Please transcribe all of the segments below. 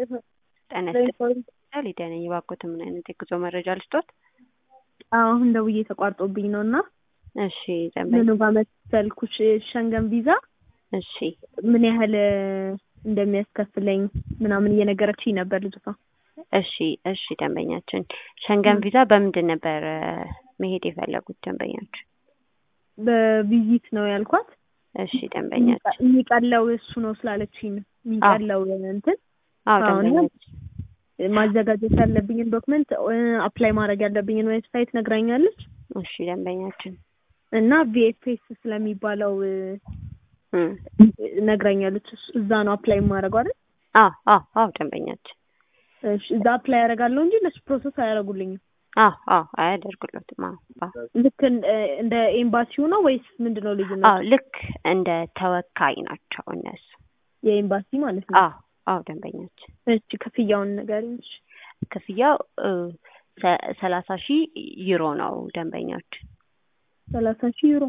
ጤና ይስጥልኝ ደህና ይባክዎት ምን አይነት የጉዞ መረጃ ልስጥዎት? አሁን ደውዬ ተቋርጦብኝ ነውና እሺ ደንበኛ ምን ጋር መሰልኩሽ ሸንገን ቪዛ እሺ ምን ያህል እንደሚያስከፍለኝ ምናምን እየነገረችኝ ነበር ልጅቷ። እሺ ደንበኛችን ሸንገን ቪዛ በምንድን ነበር መሄድ የፈለጉት ደንበኛችን? በቪዚት ነው ያልኳት። እሺ ደንበኛችን የሚቀለው እሱ ነው ስላለችኝ የሚቀለው እንትን ደንበኛችን ማዘጋጀት ያለብኝን ዶክመንት አፕላይ ማድረግ ያለብኝን ዌብሳይት ነግራኛለች። እሺ ደንበኛችን እና ቪኤፍኤስ ስለሚባለው ነግራኛለች። እዛ ነው አፕላይ ማድረገው አይደል? አዎ ደንበኛችን እሺ እዛ አፕላይ ያደርጋለሁ እንጂ ለሱ ፕሮሰስ አያደርጉልኝም። አያደርጉልዎትም። ልክ እንደ ኤምባሲው ነው ወይስ ምንድነው ልዩነቱ? ልክ እንደ ተወካይ ናቸው እነሱ የኤምባሲ ማለት ነው። አዎ ደንበኛችን እሺ ክፍያውን ንገሪኝ። ክፍያው 30,000 ዩሮ ነው ደንበኛችን። 30,000 ዩሮ?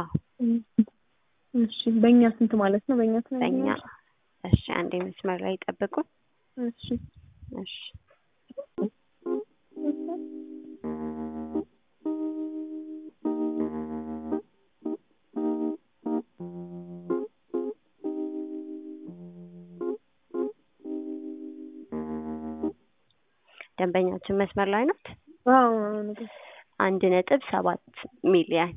እሺ በእኛ ስንት ማለት ነው? በእኛ እሺ አንዴ መስመር ላይ ጠብቁ። እሺ ደንበኛችን መስመር ላይ ናት? 1.7 ሚሊዮን።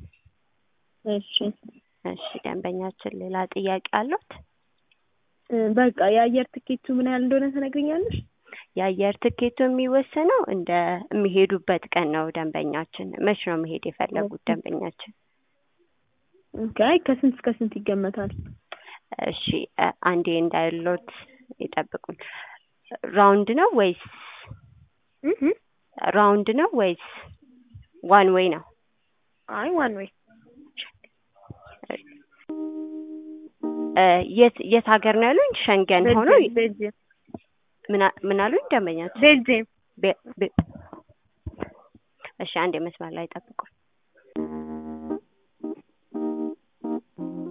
እሺ ደንበኛችን ሌላ ጥያቄ አለዎት? በቃ የአየር ትኬቱ ምን ያህል እንደሆነ ትነግሪኛለሽ? የአየር ትኬቱ የሚወሰነው እንደ የሚሄዱበት ቀን ነው ደንበኛችን። መቼ ነው መሄድ የፈለጉት ደንበኛችን? ከስንት እስከ ስንት ይገመታል? እሺ አንዴ እንዳይሎት ይጠብቁን። ራውንድ ነው ወይስ ዋን ዌይ ነው? አይ ዋን ዌይ። የት ሀገር ነው ያሉኝ? ሸንገን ሆኖ ቤልጂየም። ምን አሉኝ ደንበኛችን? ቤልጂየም። እሺ አንዴ መስመር ላይ ጠብቁ።